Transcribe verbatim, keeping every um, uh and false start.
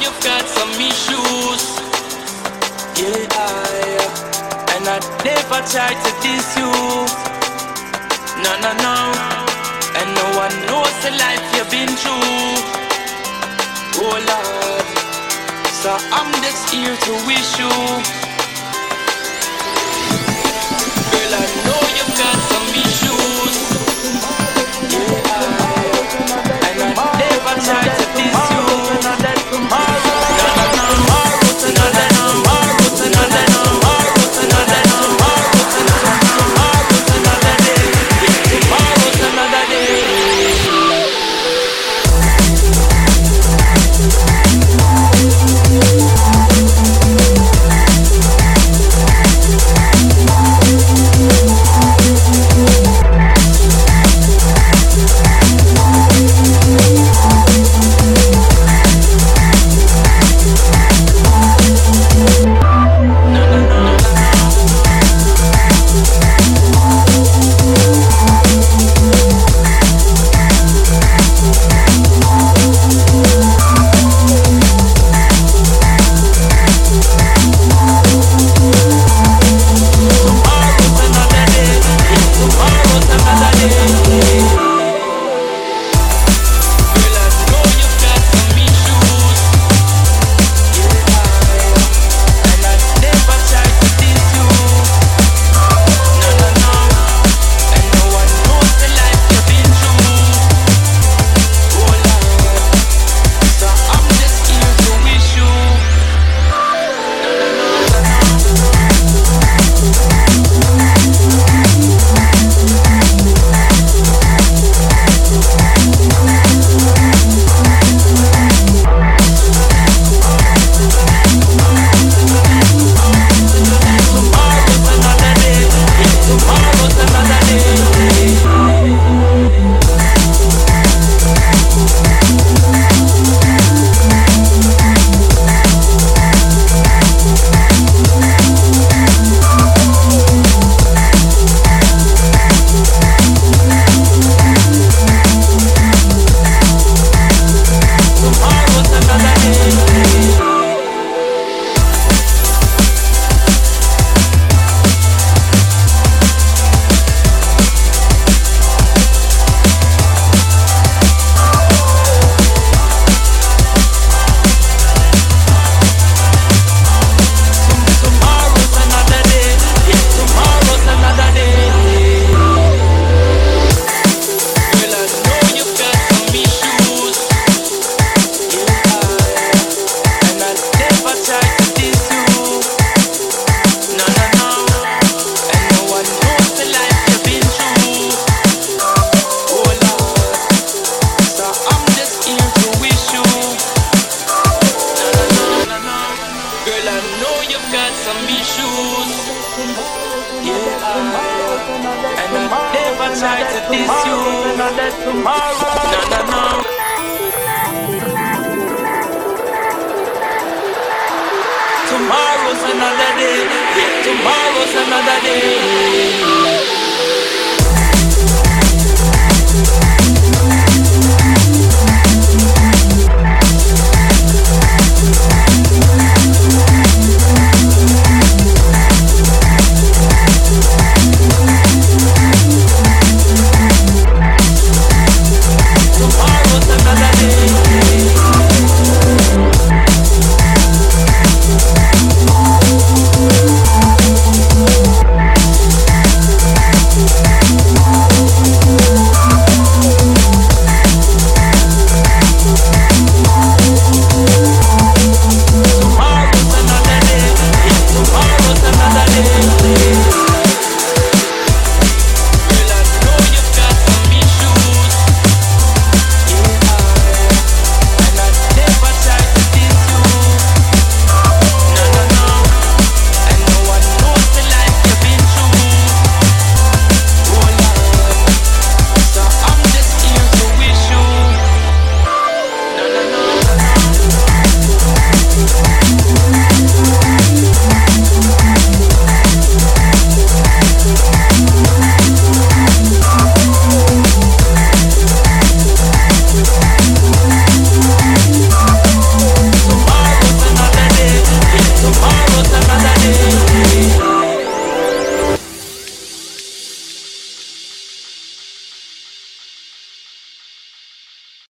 you've got some issues. Yeah, I, and I never tried to diss you. No, no, no. And no one knows the life you've been through. Oh Lord, so I'm just here to wish you. Girl, I know you've got some issues. Yeah, I, and I never tried to diss you. No, no, no. Tomorrow, another tomorrow, another tomorrow, another tomorrow, tomorrow's another day. Tomorrow's another day. Tomorrow's another day. Yeah, tomorrow's another day.